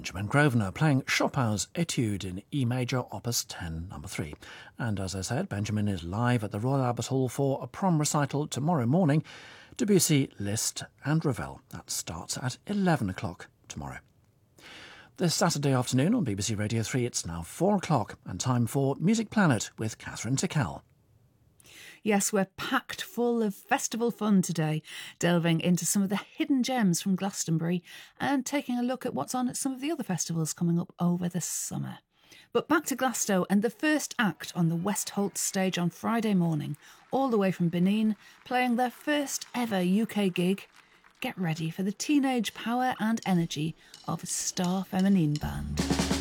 Benjamin Grosvenor playing Chopin's Etude in E major, Opus 10, number 3. And as I said, Benjamin is live at the Royal Albert Hall for a prom recital tomorrow morning. Debussy, Liszt and Ravel. That starts at 11 o'clock tomorrow. This Saturday afternoon on BBC Radio 3, it's now 4 o'clock and time for Music Planet with Catherine Tickell. Yes, we're packed full of festival fun today, delving into some of the hidden gems from Glastonbury and taking a look at what's on at some of the other festivals coming up over the summer. But back to Glasgow and the first act on the Westholt stage on Friday morning, all the way from Benin, playing their first ever UK gig. Get ready for the teenage power and energy of Star Feminine Band.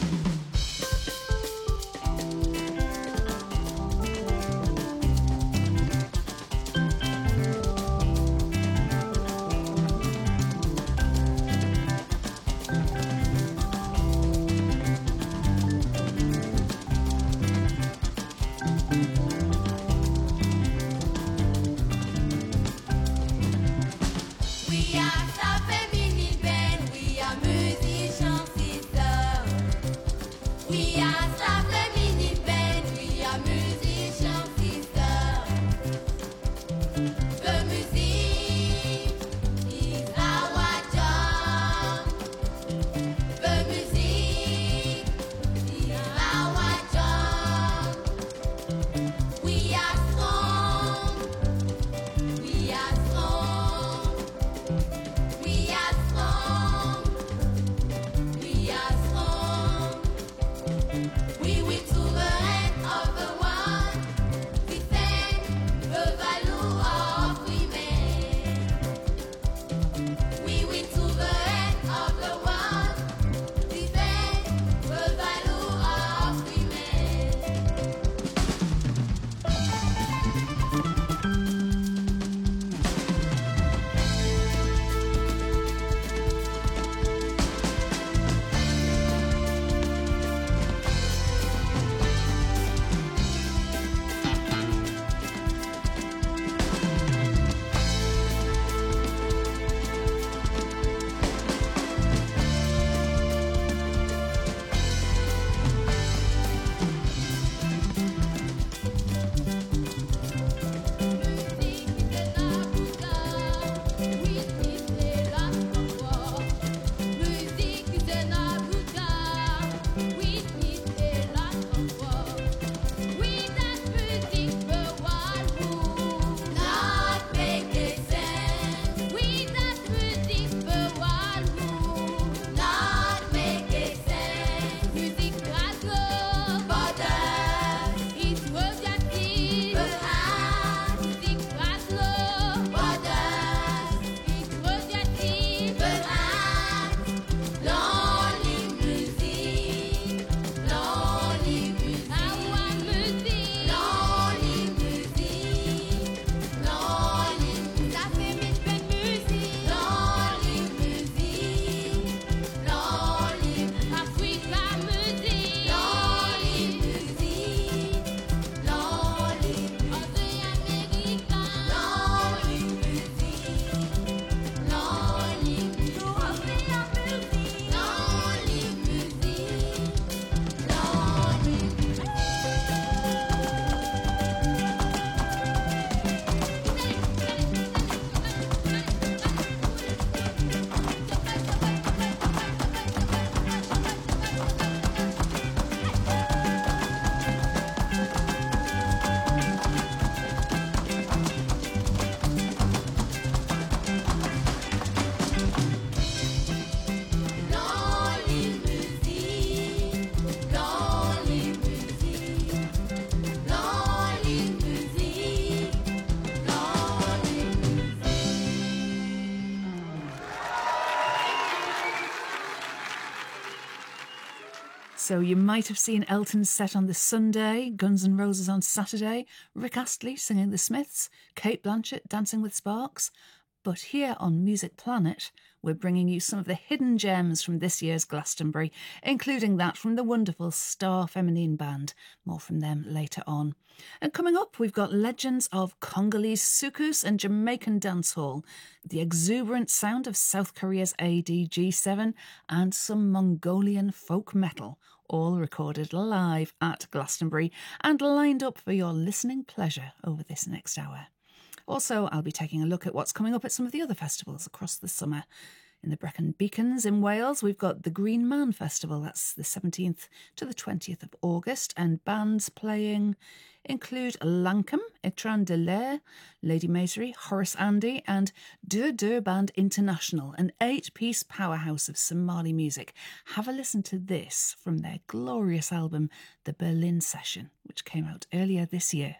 So you might have seen Elton's set on the Sunday, Guns N' Roses on Saturday, Rick Astley singing The Smiths, Cate Blanchett dancing with Sparks. But here on Music Planet, we're bringing you some of the hidden gems from this year's Glastonbury, including that from the wonderful Star Feminine Band. More from them later on. And coming up, we've got legends of Congolese soukous and Jamaican dancehall, the exuberant sound of South Korea's ADG7, and some Mongolian folk metal, all recorded live at Glastonbury and lined up for your listening pleasure over this next hour. Also, I'll be taking a look at what's coming up at some of the other festivals across the summer. In the Brecon Beacons in Wales, we've got the Green Man Festival. That's the 17th to the 20th of August, and bands playing include Lankum, Itran de Lair, Lady Masery, Horace Andy, and Dur Band International, an 8-piece powerhouse of Somali music. Have a listen to this from their glorious album, The Berlin Session, which came out earlier this year.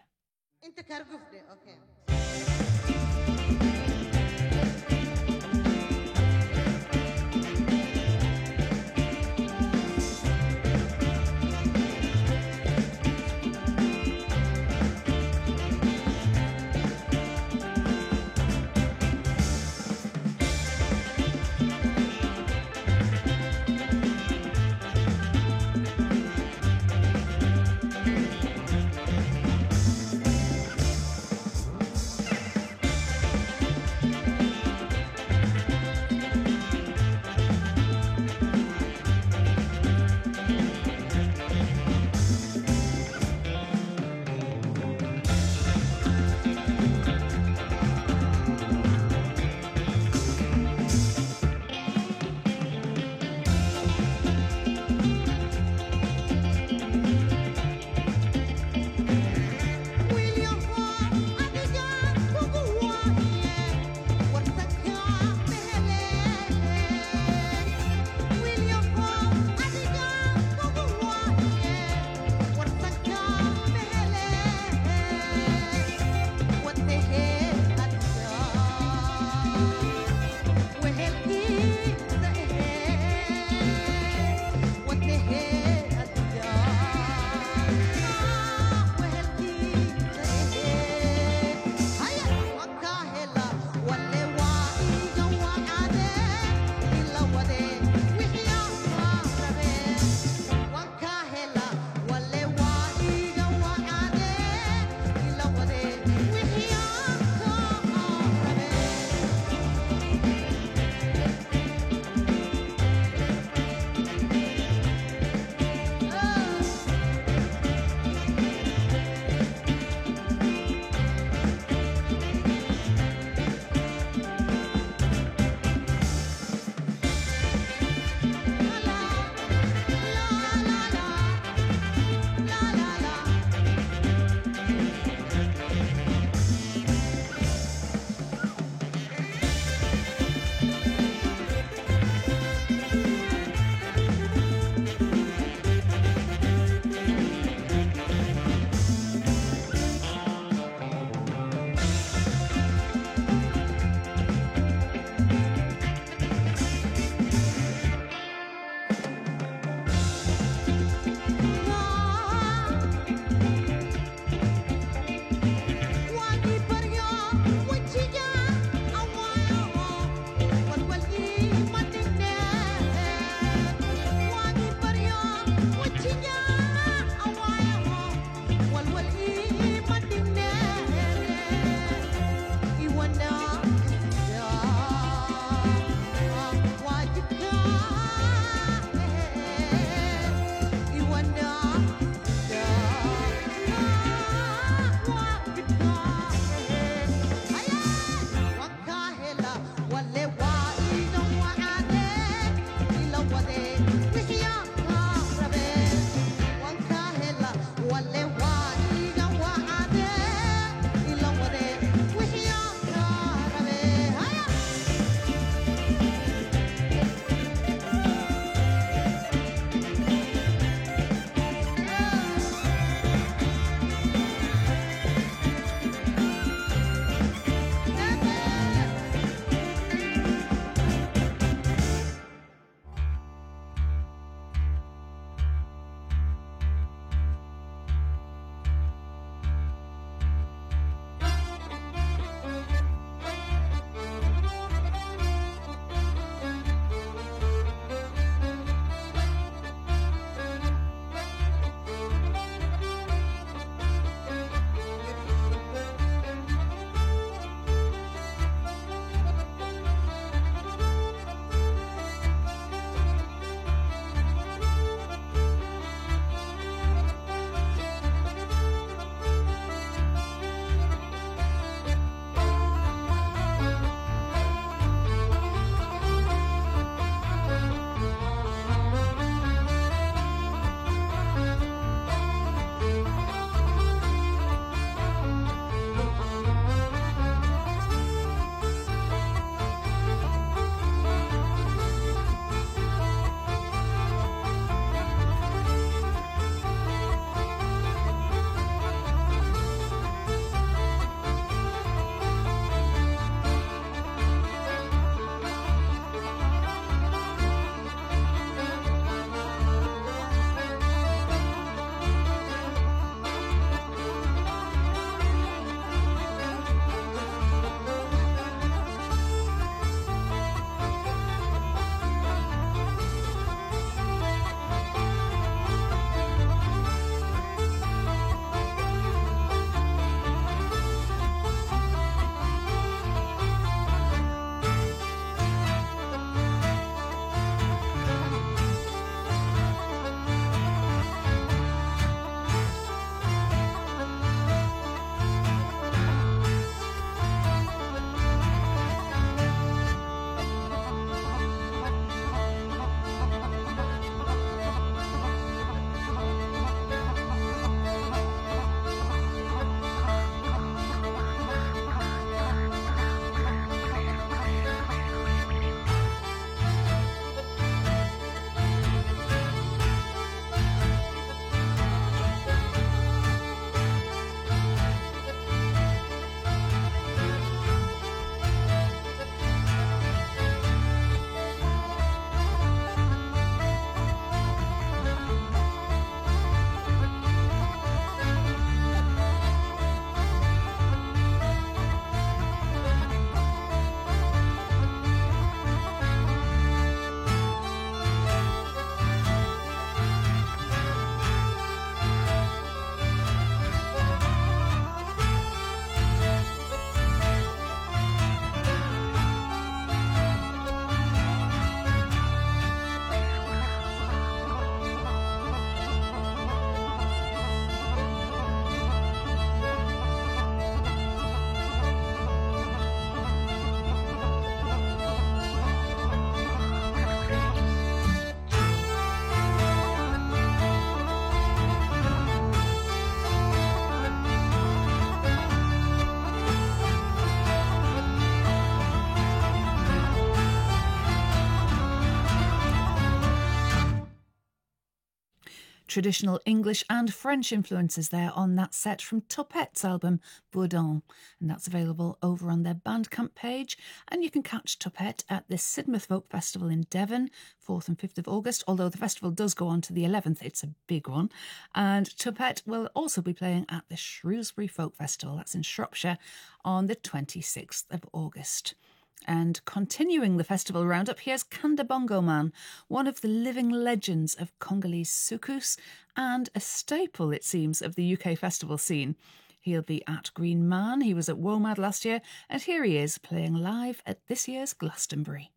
traditional English and French influences there on that set from Topette's album Bourdon, and that's available over on their Bandcamp page. And you can catch Topette at the Sidmouth Folk Festival in Devon, 4th and 5th of August, although the festival does go on to the 11th. It's a big one. And Topette will also be playing at the Shrewsbury Folk Festival, that's in Shropshire, on the 26th of August. And continuing the festival roundup, here's Kanda Bongo Man, one of the living legends of Congolese soukous and a staple, it seems, of the UK festival scene. He'll be at Green Man, he was at WOMAD last year, and here he is playing live at this year's Glastonbury.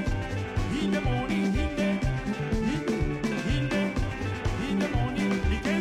In the morning,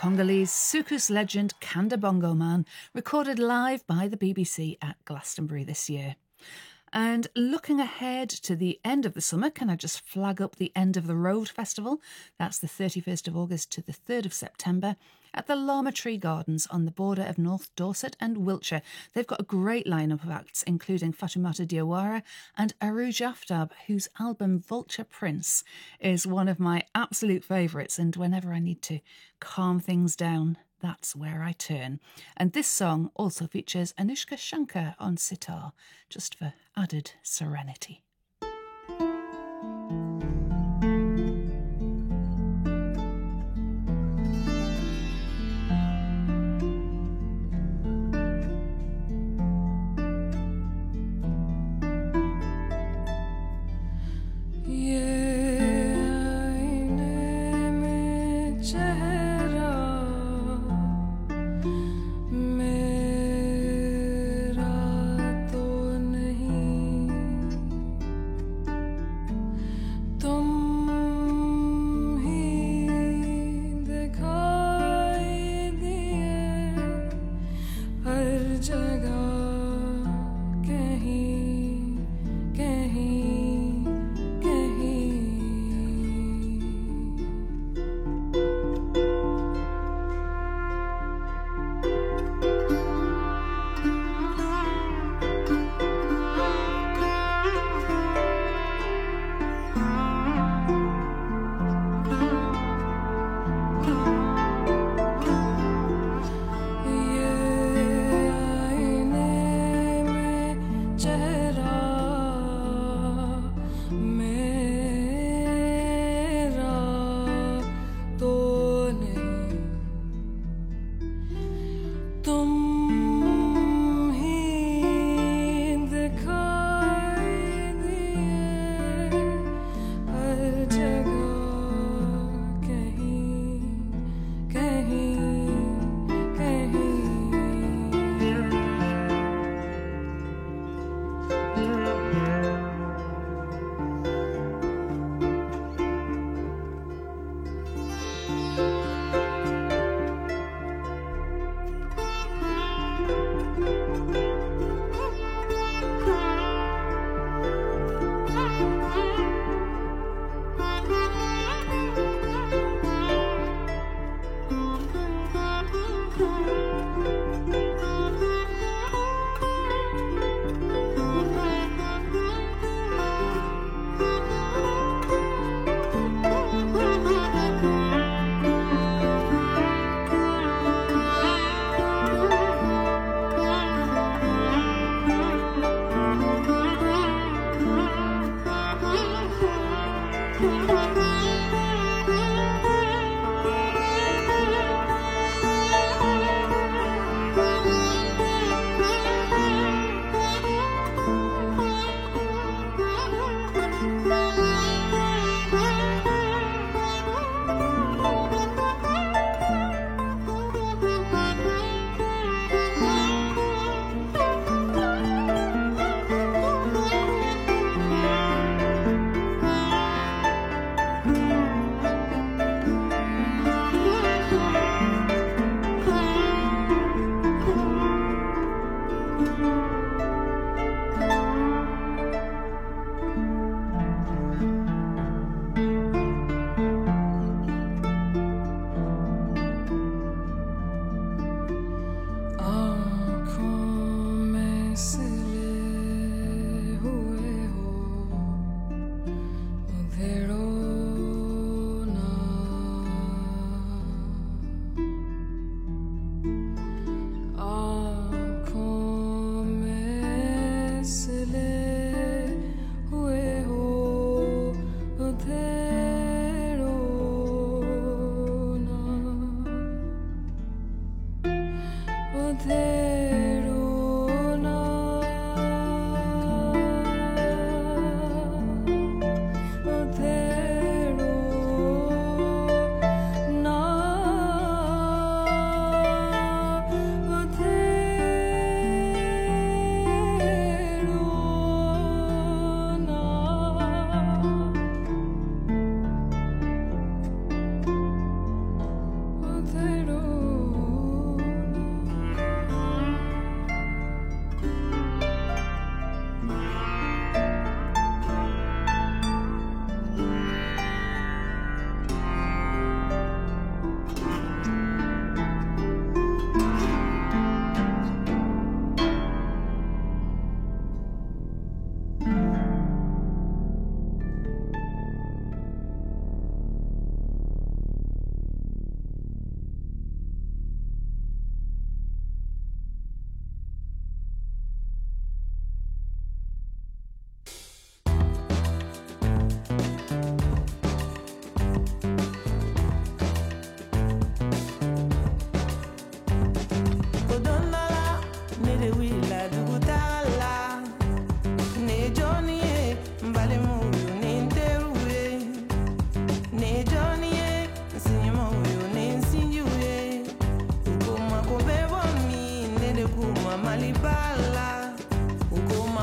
Congolese soukous legend Kanda Bongo Man, recorded live by the BBC at Glastonbury this year. And looking ahead to the end of the summer, can I just flag up the End of the Road Festival? That's the 31st of August to the 3rd of September at the Llama Tree Gardens on the border of North Dorset and Wiltshire. They've got a great lineup of acts, including Fatoumata Diawara and Arouj Aftab, whose album Vulture Prince is one of my absolute favourites, and whenever I need to calm things down, that's where I turn. And this song also features Anushka Shankar on sitar, just for added serenity.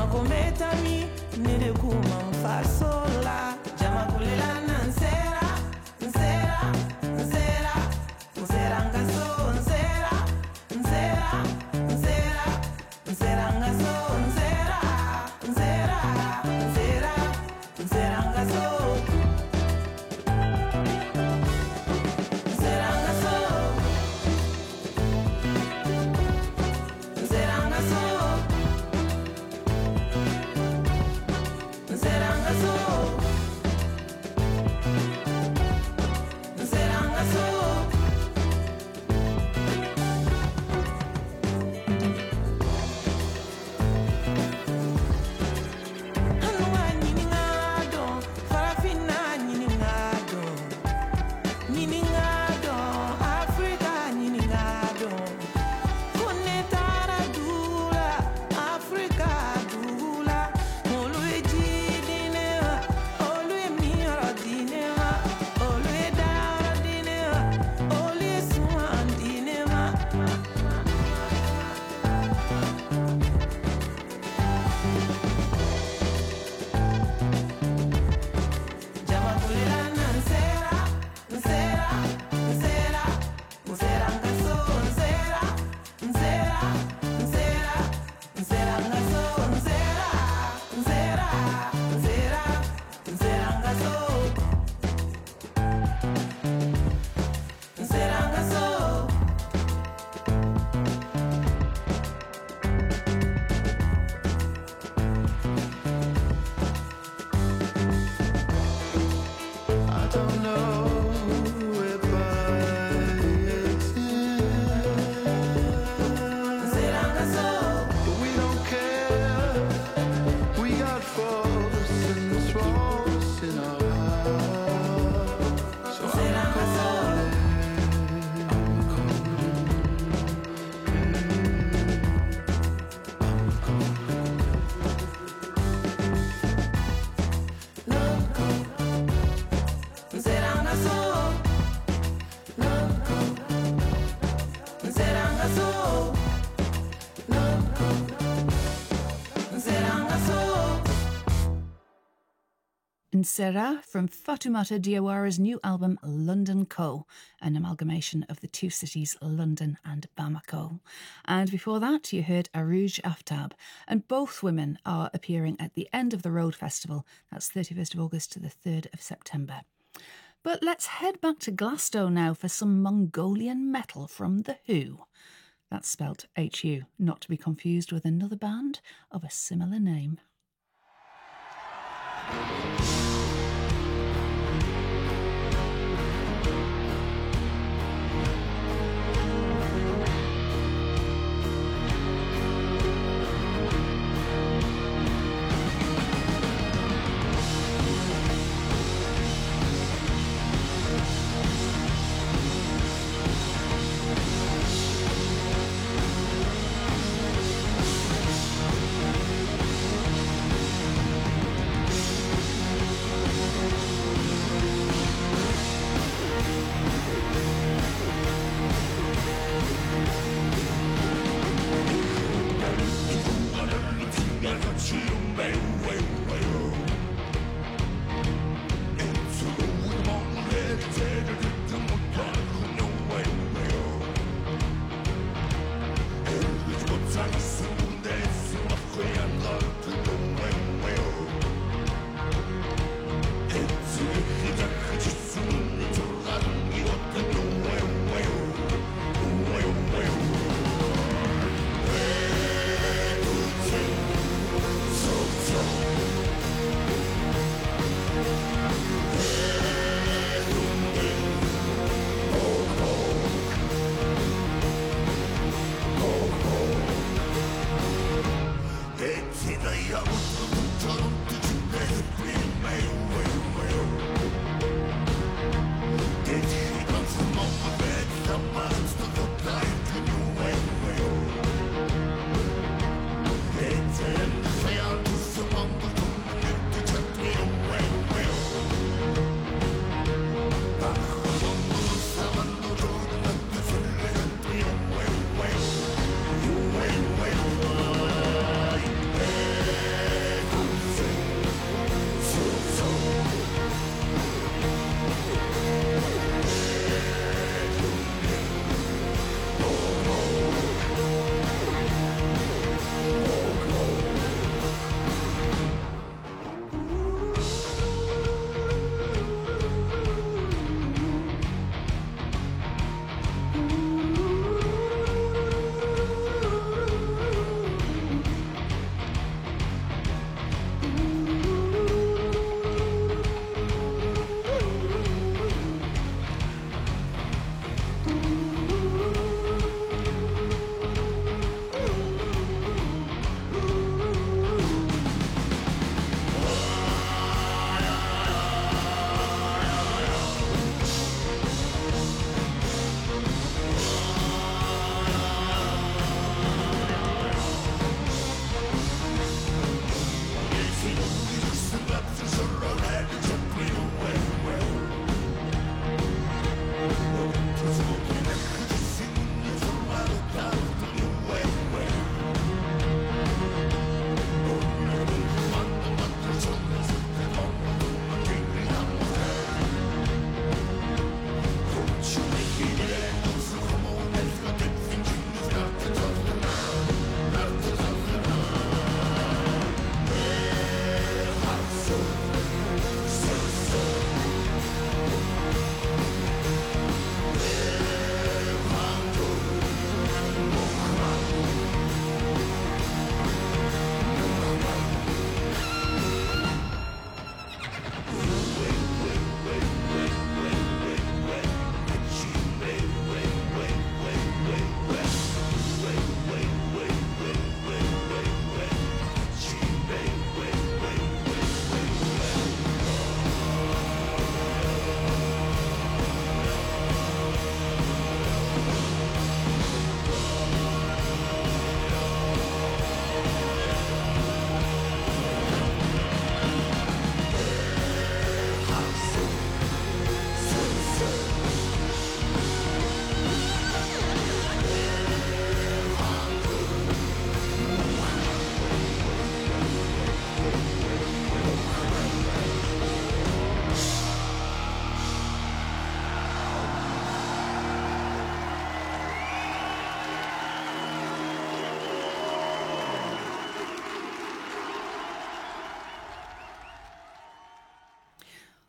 Makometami nilekuma mfasola jama kulela nansera nsera nsera nsera ngaso nsera nsera nsera nsera ngaso nsera nsera nsera nsera ngaso nsera ngaso nsera ngaso Nsera from Fatoumata Diawara's new album London Co, an amalgamation of the two cities London and Bamako. And before that you heard Arouj Aftab, and both women are appearing at the End of the Road Festival. That's 31st of August to the 3rd of September. But let's head back to Glasgow now for some Mongolian metal from The Who. That's spelt H-U, not to be confused with another band of a similar name.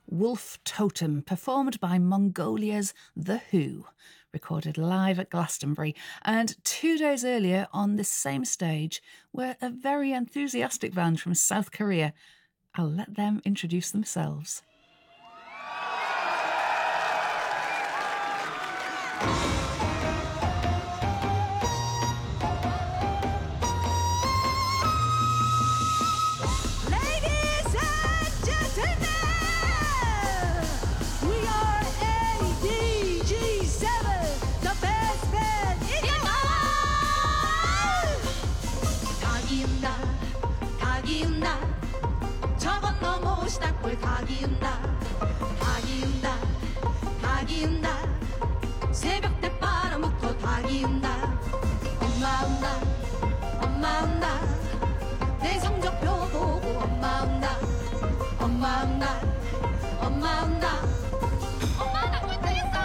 Wolf Totem, performed by Mongolia's The Who, recorded live at Glastonbury. And 2 days earlier on this same stage were a very enthusiastic band from South Korea. I'll let them introduce themselves. 닭이 운다 새벽 때 빨아먹고 닭이 운다 엄마 운다 엄마 운다 내 성적표 보고 엄마 운다 엄마 운다 엄마 운다 엄마 나 꼴등했어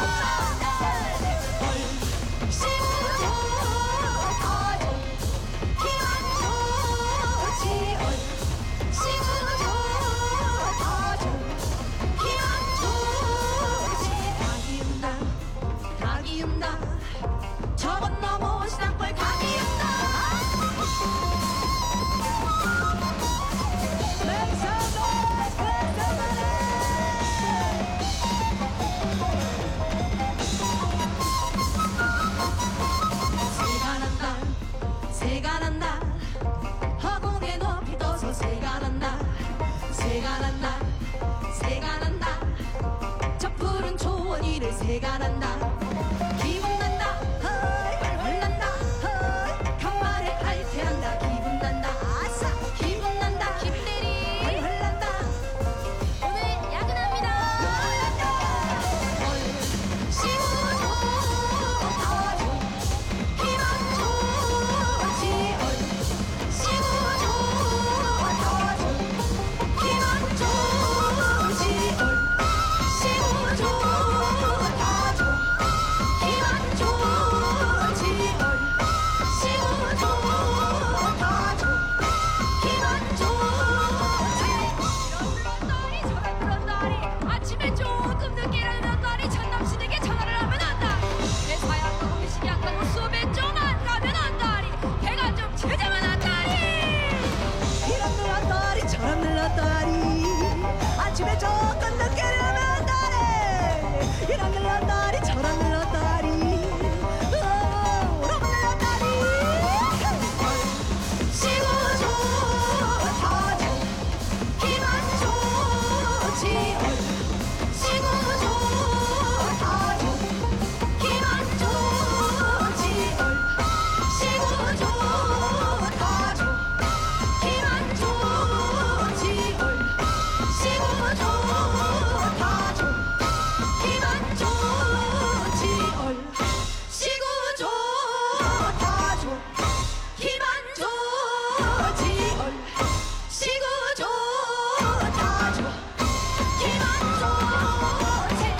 얼씨구 좋아줘 기분 좋지 얼씨구 좋아줘 기분 좋지 닭이 운다 저건 너무 시장벌 닭이 운다 새가 난다 허공에 높이 떠서 새가 난다 새가 난다 새가 난다 저 푸른 초원 위를 새가 난다 기분 난다 헐헐 난다 헐 간만에 칼퇴한다 기분 난다 아싸 기분 난다 김대리 헐헐 난다 오늘 야근합니다 얼씨구 좋아줘 기분 좋지 얼씨구 좋아줘 기분 좋지 얼씨구 좋아줘 기분 좋지 얼씨구 좋아줘 기분 좋지 이런 날이 저런 날이 아침에 조금 늦게 일어난 날이 전남친에게 전화를 하면 한다 회사에 안 가고 회식이 안 가고 수업에 좀 안 가면 한다리 배가 좀 제자만 한다리 이런 늘한 날이 저런 늘한 날이 아침에 조금 늦게 일어나면 한다리 이런 늘한 날이 저런 늘한 날이 이런 늘한 날이 얼씨구 좋아줘 기분 좋지 얼씨구 좋아줘 기분 좋지 얼씨구 좋아줘 기분 좋지 얼씨구 좋아줘 기분 좋지 얼씨구 좋아줘 기분 좋지 얼씨구 좋아줘 기분 좋지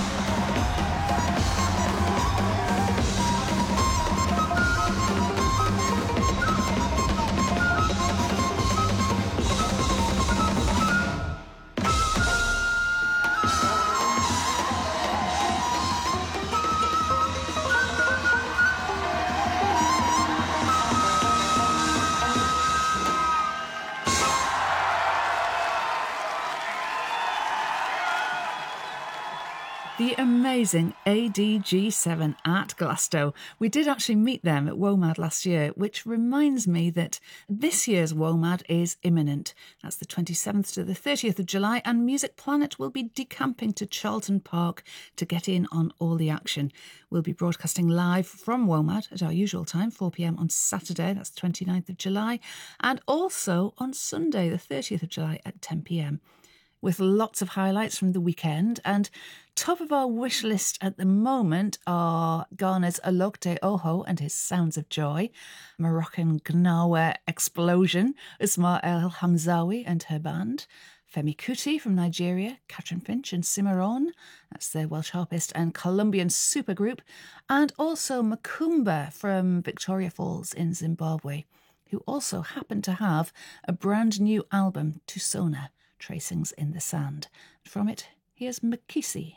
The amazing ADG7 at Glasgow. We did actually meet them at WOMAD last year, which reminds me that this year's WOMAD is imminent. That's the 27th to the 30th of July, and Music Planet will be decamping to Charlton Park to get in on all the action. We'll be broadcasting live from WOMAD at our usual time, 4 p.m. on Saturday, that's the 29th of July, and also on Sunday, the 30th of July at 10 p.m. with lots of highlights from the weekend. And top of our wish list at the moment are Ghana's Alokte Oho and his Sounds of Joy, Moroccan Gnawa Explosion, Usma El Hamzawi and her band, Femi Kuti from Nigeria, Catherine Finch and Cimarron, that's their Welsh harpist and Colombian supergroup, and also Makumba from Victoria Falls in Zimbabwe, who also happen to have a brand new album, Tusona, Tracings in the Sand. From it, here's Makisi.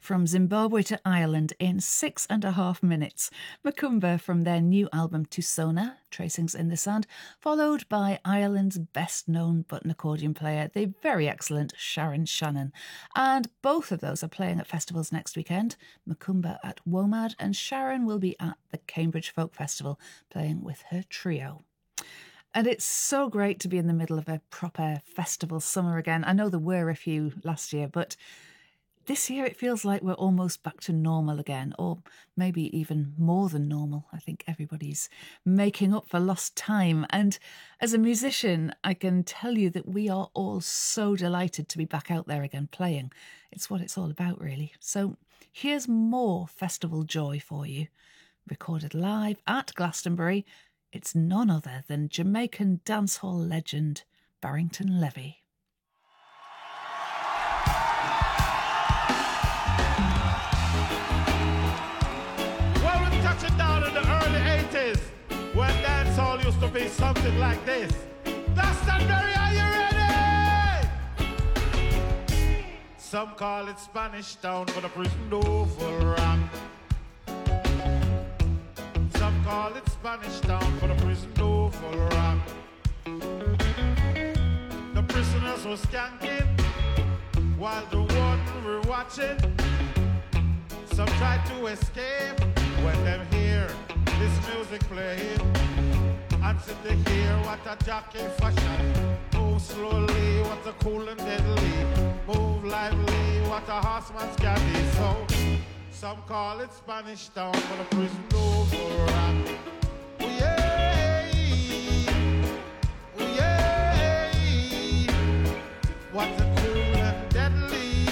From Zimbabwe to Ireland in 6.5 minutes. Macumba from their new album Tusona, Tracings in the Sand, followed by Ireland's best-known button accordion player, the very excellent Sharon Shannon. And both of those are playing at festivals next weekend. Macumba at WOMAD, and Sharon will be at the Cambridge Folk Festival playing with her trio. And it's so great to be in the middle of a proper festival summer again. I know there were a few last year, but this year it feels like we're almost back to normal again, or maybe even more than normal. I think everybody's making up for lost time. And as a musician, I can tell you that we are all so delighted to be back out there again playing. It's what it's all about, really. So here's more festival joy for you. Recorded live at Glastonbury, it's none other than Jamaican dancehall legend Barrington Levy. Touching down in the early 80s when dancehall used to be something like this. Glastonbury, are you ready? Some call it Spanish Town for the prison oval rock. Some call it Spanish Town for the prison oval rock. The prisoners were skanking while the one were watching. Some tried to escape when them hear this music playing. And sit to hear what a jockey fashion. Move slowly, what a cool and deadly. Move lively, what a horseman's candy. So some call it Spanish Town for the prison oval rock. Ooh, yeah. Ooh, yeah. What a cool and deadly.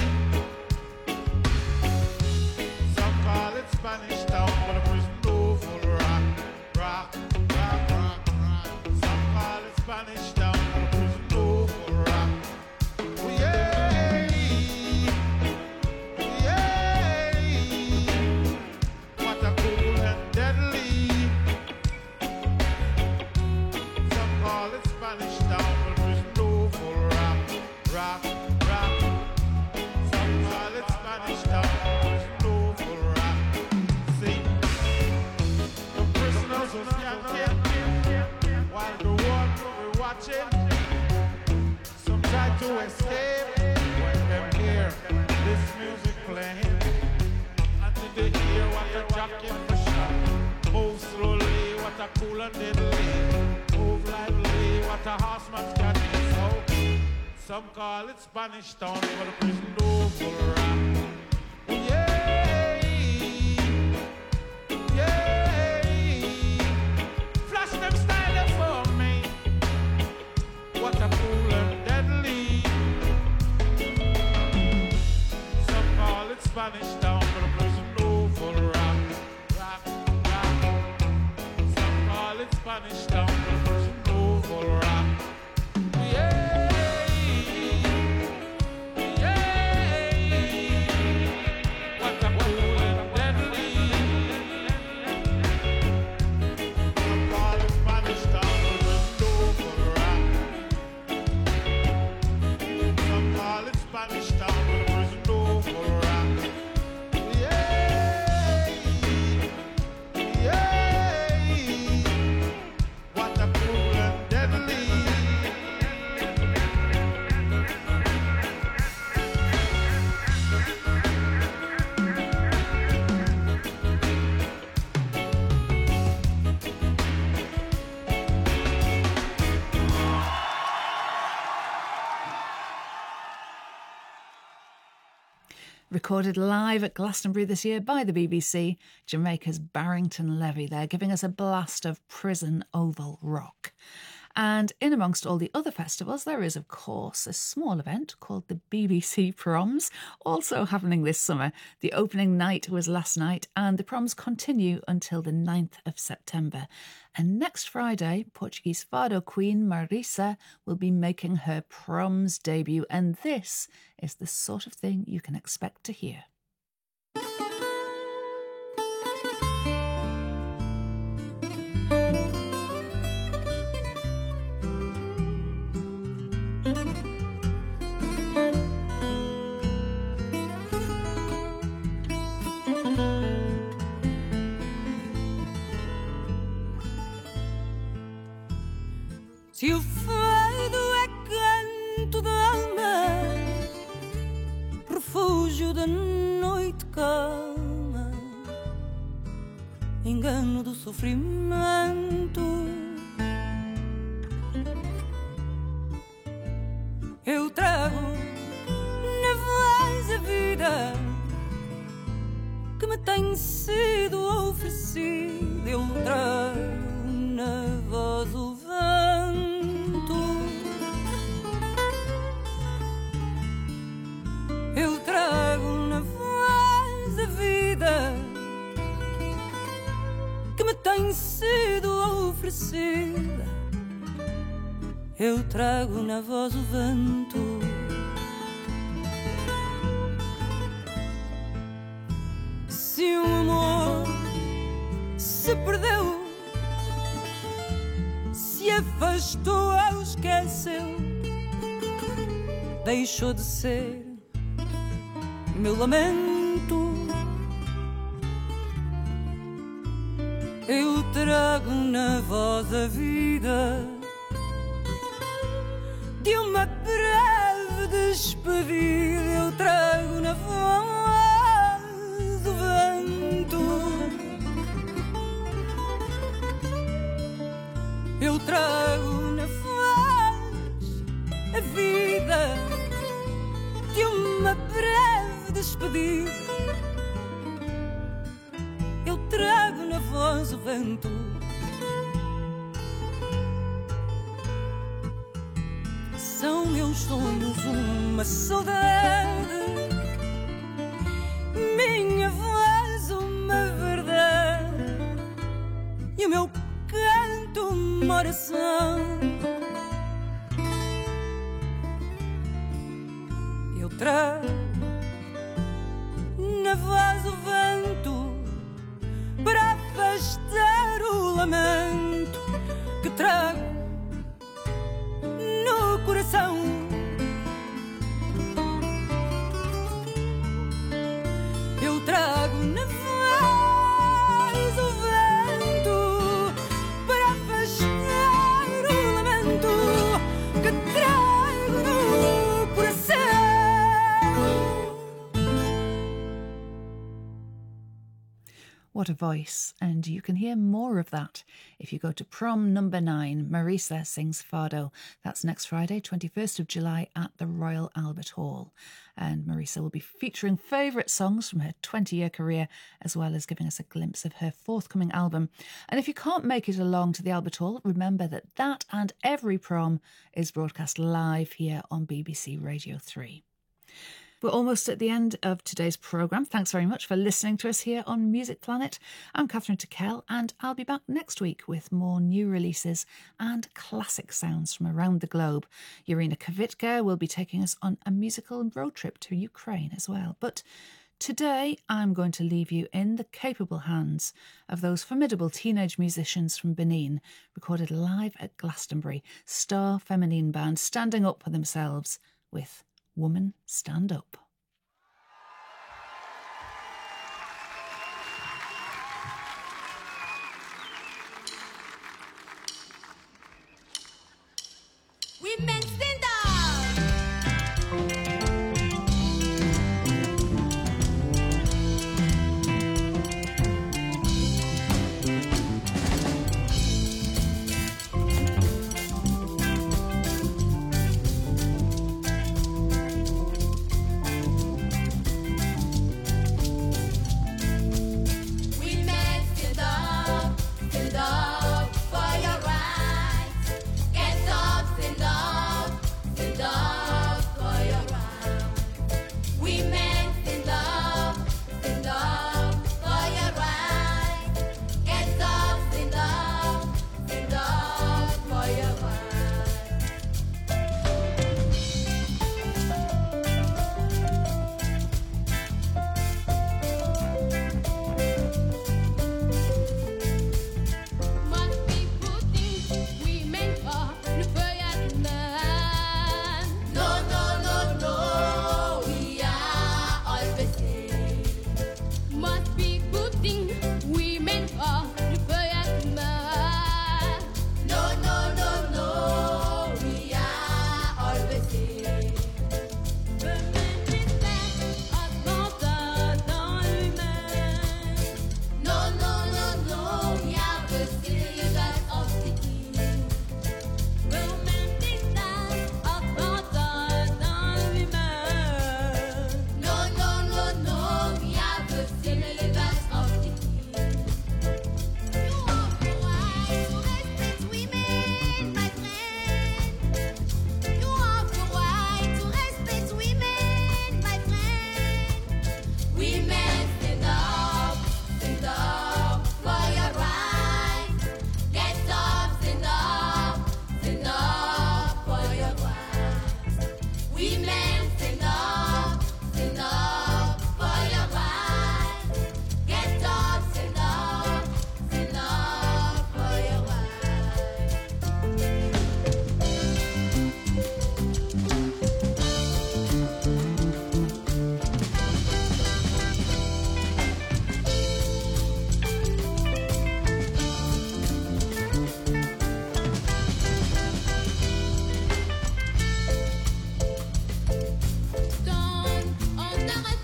Some call it Spanish Town for the prison oval rock. Rock, rock, rock, rock. Some call it Spanish Town for the prison oval rock. Ooh, yeah. Ooh, yeah. What a cool and deadly. Some call it Spanish Town for the prison oval rock. Rock, rock. Some call it Spanish Town for the prison oval rock. See, the prisoners were standing while the one were watching. Some tried to escape when them hear this music playing. And did they hear what a jockey fashion? Move slowly, what a cool and deadly. Move lively, what a horseman's candy. So some call it Spanish Town for the prison oval rock. Yeah, yeah. Flash them style for me. What a cool and deadly. Some call it Spanish Town for the prison oval rock. Rock, rock. Some call it Spanish Town for the prison oval rock. Yeah, yeah. What a cool and deadly. Some call it Spanish Town for the prison oval rock. Some call it Spanish Town for the prison oval rock. Yeah, yeah. What a cool and deadly. Recorded live at Glastonbury this year by the BBC, Jamaica's Barrington Levy there, giving us a blast of prison oval rock. And in amongst all the other festivals, there is, of course, a small event called the BBC Proms, also happening this summer. The opening night was last night, and the proms continue until the 9th of September. And next Friday, Portuguese fado queen Marisa will be making her proms debut, and this is the sort of thing you can expect to hear. Se o fado é canto da alma, refúgio da noite calma, engano do sofrimento, eu trago na voz a vida que me tem sido oferecida, eu trago na voz o vento, eu trago na voz a vida que me tem sido oferecida, eu trago na voz o vento. Se o amor se perdeu, se afastou ou esqueceu, deixou de ser meu lamento, eu trago na voz a vida de uma breve despedida, eu trago na voz o vento, eu trago na voz a vida de uma breve despedida, eu trago na voz o vento. São meus sonhos uma saudade, minha voz uma verdade, e o meu canto uma oração. Eu trago na voz o vento para afastar o lamento que trago no coração. Eu trago na voz o vento para afastar o lamento que trago no coração. What a voice, and you can hear more of that if you go to prom number 9. Marisa sings Fado. That's next Friday, 21st of July at the Royal Albert Hall. And Marisa will be featuring favourite songs from her 20-year career, as well as giving us a glimpse of her forthcoming album. And if you can't make it along to the Albert Hall, remember that and every prom is broadcast live here on BBC Radio 3. We're almost at the end of today's programme. Thanks very much for listening to us here on Music Planet. I'm Catherine Tickell, and I'll be back next week with more new releases and classic sounds from around the globe. Irina Kavitka will be taking us on a musical road trip to Ukraine as well. But today I'm going to leave you in the capable hands of those formidable teenage musicians from Benin, recorded live at Glastonbury, star feminine band standing up for themselves with Woman Stand Up. Women stand up.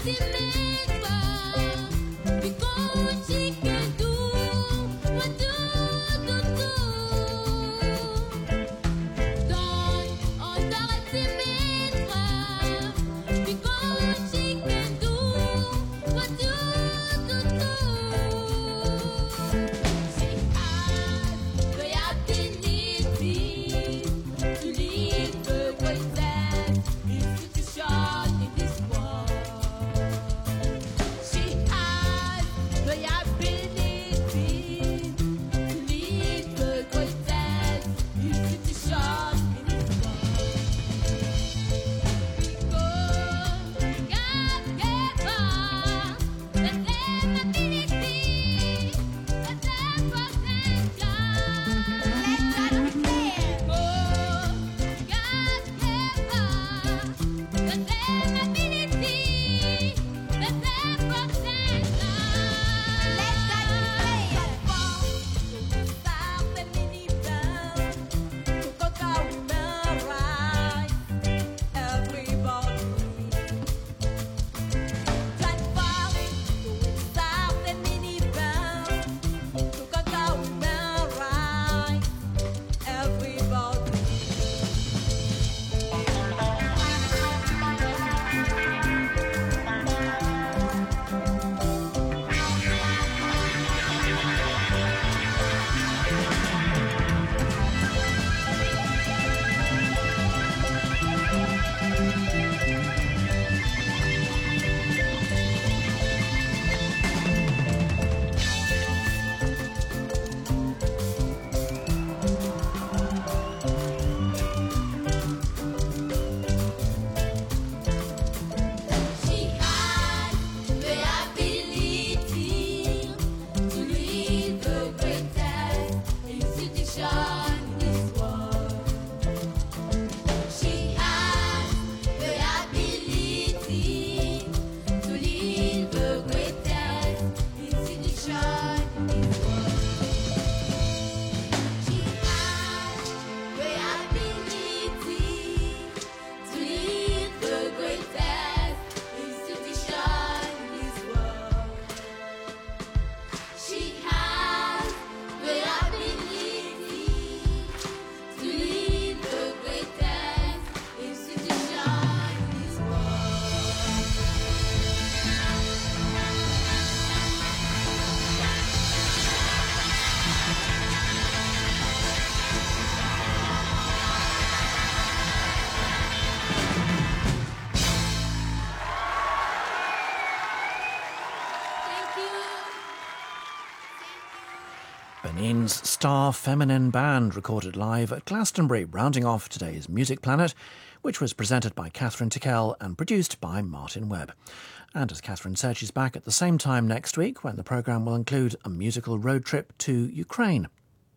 Benin's Star Feminine Band recorded live at Glastonbury, rounding off today's Music Planet, which was presented by Catherine Tickell and produced by Martin Webb. And as Catherine said, she's back at the same time next week when the programme will include a musical road trip to Ukraine.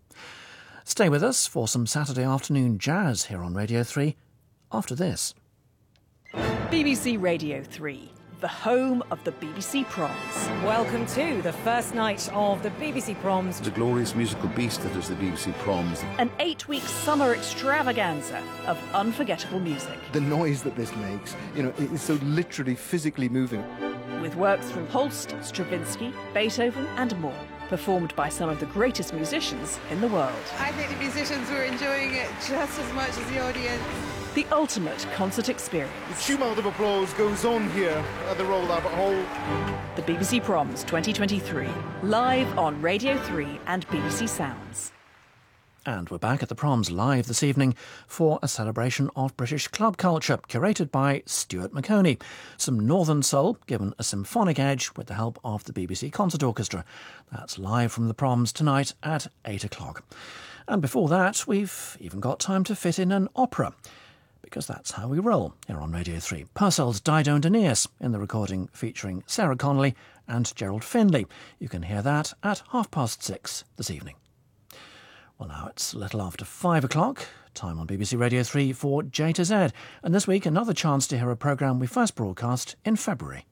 Stay with us for some Saturday afternoon jazz here on Radio 3 after this. BBC Radio 3, the home of the BBC Proms. Welcome to the first night of the BBC Proms. The glorious musical beast that is the BBC Proms. An 8-week summer extravaganza of unforgettable music. The noise that this makes, it is so literally physically moving. With works from Holst, Stravinsky, Beethoven and more, performed by some of the greatest musicians in the world. I think the musicians were enjoying it just as much as the audience. The ultimate concert experience. Tumult of applause goes on here at the Royal Albert Hall. The BBC Proms 2023, live on Radio 3 and BBC Sounds. And we're back at the Proms live this evening for a celebration of British club culture, curated by Stuart McConey. Some Northern Soul given a symphonic edge with the help of the BBC Concert Orchestra. That's live from the Proms tonight at 8 o'clock. And before that, we've even got time to fit in an opera, because that's how we roll here on Radio 3. Purcell's Dido and Aeneas in the recording featuring Sarah Connolly and Gerald Finley. You can hear that at 6:30 this evening. Well, now it's a little after 5 o'clock, time on BBC Radio 3 for J to Z. And this week, another chance to hear a programme we first broadcast in February.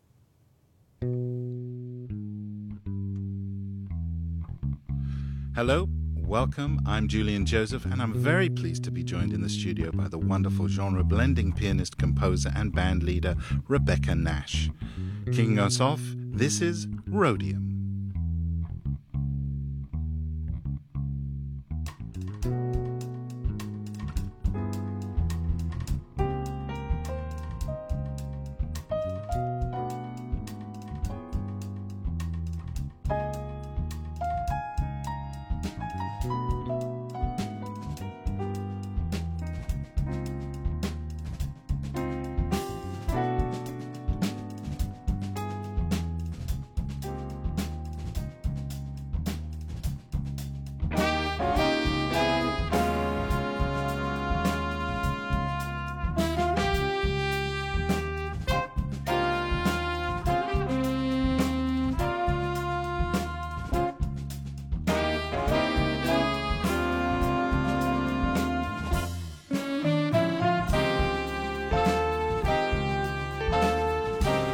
Hello, Welcome, I'm Julian Joseph, and I'm very pleased to be joined in the studio by the wonderful genre-blending pianist, composer, and band leader Rebecca Nash. Kicking us off, this is Rhodium.